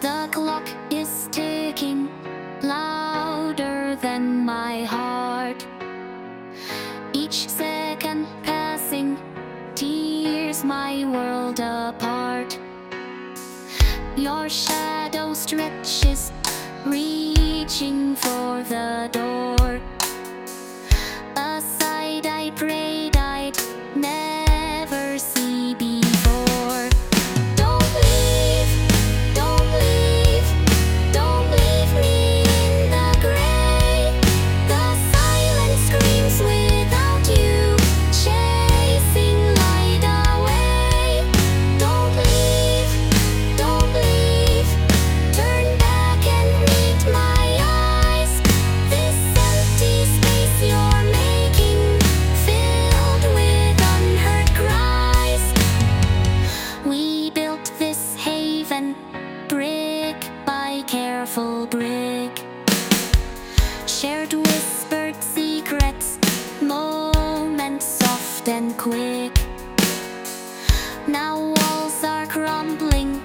The clock is ticking louder than my heart. Each second passing tears my world apart. Your shadow stretches, reaching for the door. A side I prayed I'd never see before. Don't leave, don't leave, don't leave me in the gray. The silence screams without you, chasing light away. Don't leave, don't leave, turn back and meet my eyes. This empty space you're making, filled with unheard cries. We built this haven, brick by careful brick. Shared whispered secrets, moments soft and quick. Now walls are crumbling,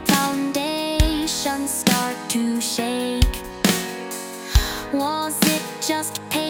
foundations start to shake. Was it just pain?